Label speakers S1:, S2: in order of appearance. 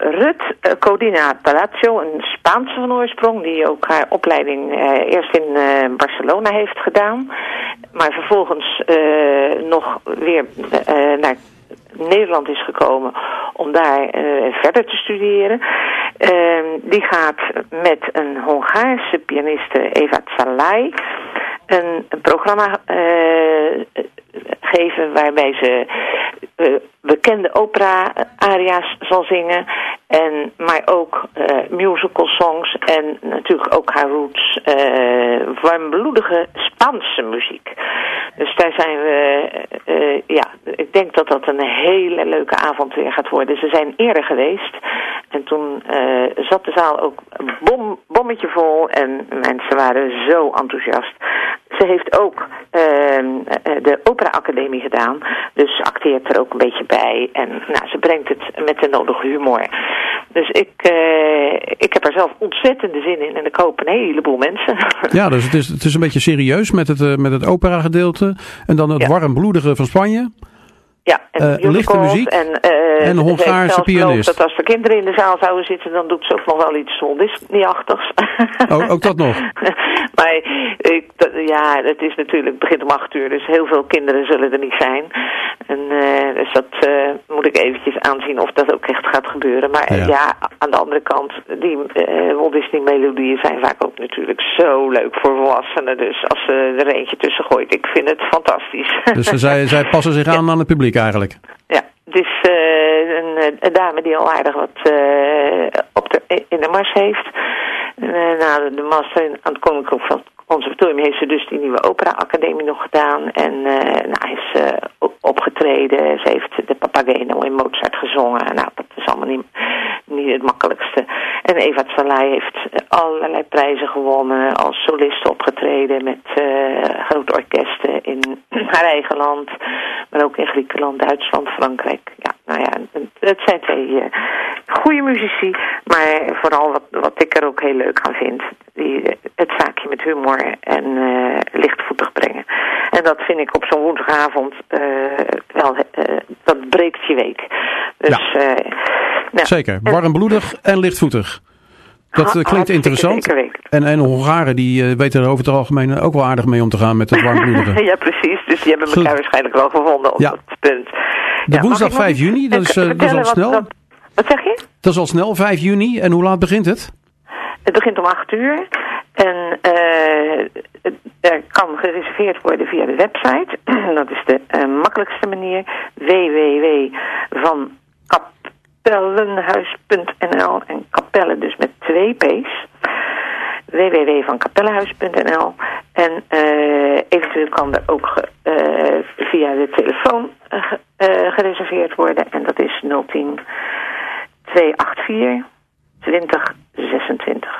S1: Ruth Codina Palacio, een Spaanse van oorsprong, die ook haar opleiding eerst in Barcelona heeft gedaan. Maar vervolgens nog weer naar Nederland is gekomen om daar verder te studeren. Die gaat met een Hongaarse pianiste, Eva Szalai, een programma geven waarbij ze bekende opera-aria's zal zingen. Maar ook musical songs en natuurlijk ook haar roots warmbloedige Spaanse muziek. Dus daar zijn we, ik denk dat dat een hele leuke avond weer gaat worden. Ze zijn eerder geweest en toen zat de zaal ook bommetje vol en mensen waren zo enthousiast. Ze heeft ook de Opera-academie gedaan, dus acteert er ook een beetje bij. En ze brengt het met de nodige humor. Dus ik heb er zelf ontzettende zin in en ik hoop een heleboel mensen. Ja,
S2: dus het is een beetje serieus met het opera-gedeelte en dan het warmbloedige van Spanje.
S1: Ja, en
S2: lichte muziek en Hongaarse pianist.
S1: Dat als de kinderen in de zaal zouden zitten, dan doet ze ook nog wel iets Walt Disney-achtigs.
S2: Ook dat nog?
S1: Maar het is natuurlijk, het begint om 8:00, dus heel veel kinderen zullen er niet zijn. En dus dat moet ik eventjes aanzien of dat ook echt gaat gebeuren. Maar aan de andere kant, die Walt Disney-melodieën zijn vaak ook natuurlijk zo leuk voor volwassenen. Dus als ze er eentje tussen gooit, ik vind het fantastisch. Dus
S2: zij passen zich aan het publiek eigenlijk?
S1: Ja, het is een dame die al aardig wat in de mars heeft. Na de master aan het Koninklijk Conservatorium heeft ze dus die nieuwe opera-academie nog gedaan. En is opgetreden. Ze heeft de Papageno in Mozart gezongen. Nou, dat is allemaal niet het makkelijkste. En Eva Szalai heeft allerlei prijzen gewonnen. Als soliste opgetreden met grote orkesten in haar eigen land. Maar ook in Griekenland, Duitsland, Frankrijk. Het zijn twee goede muzici. Maar vooral wat ik er ook heel leuk aan vind. Het zaakje met humor en lichtvoetig brengen. En dat vind ik op zo'n woensdagavond dat breekt je week. Dus,
S2: zeker, warmbloedig en lichtvoetig. Dat klinkt interessant. En Hongaren die weten er over het algemeen ook wel aardig mee om te gaan met het warmbloedige.
S1: Ja, precies. Dus die hebben elkaar waarschijnlijk wel gevonden op dat punt.
S2: De woensdag 5 juni, dat is al snel.
S1: Wat zeg je?
S2: Dat is al snel, 5 juni. En hoe laat begint het?
S1: Het begint om 8:00. En er kan gereserveerd worden via de website. Dat is de makkelijkste manier. www.vankapellenhuis.nl en Kapellen dus met 2 P's. www.vankapellenhuis.nl en eventueel kan er ook via de telefoon gereserveerd worden. En dat is 010 284 2026.